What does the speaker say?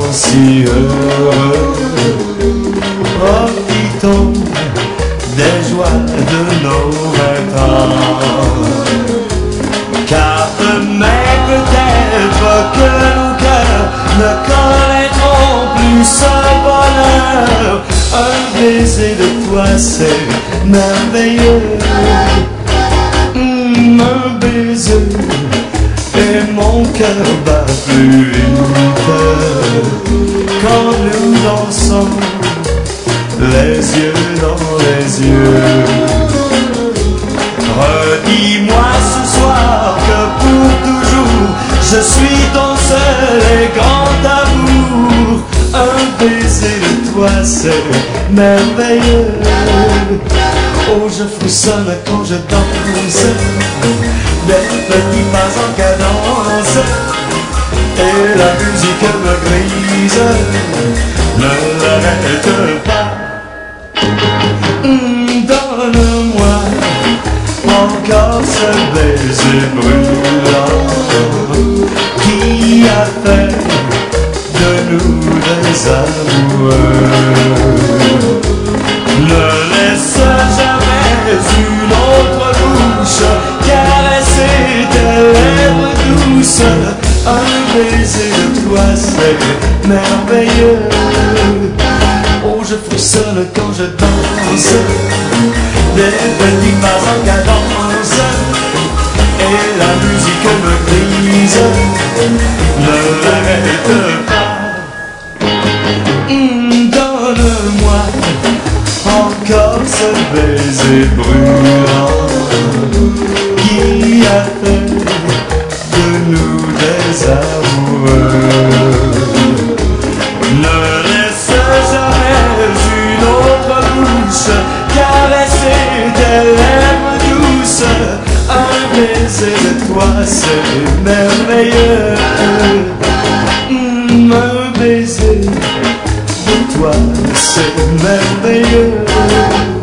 si heureux. Profitons des joies de nos 20 ans, car demain peut-être que nos cœurs ne connaîtront plus ce bonheur. Un baiser de toi c'est merveilleux, un baiser et mon cœur bat plus vite quand nous dansons les yeux dans les yeux. Redis-moi ce soir que pour toujours je suis ton seul et grand amour. Un baiser de toi c'est merveilleux. Oh, je frissonne quand je danse, des petits pas en cadence, et la musique me grise, ne l'arrête pas. Donne-moi encore ce baiser brûlant qui a fait de nous des amoureux. Ne laisse jamais une autre bouche caresser tes lèvres douces. Un baiser de toi c'est merveilleux. Oh, je frissonne quand je danse, des petits pas en cadence, et la musique me grise, ne l'arrête pas. Donne-moi encore ce baiser brûlant qui a fait de nous des amoureux. Ne laisse jamais une autre bouche caresser tes lèvres douces. Un baiser de toi c'est merveilleux, un baiser de toi c'est merveilleux.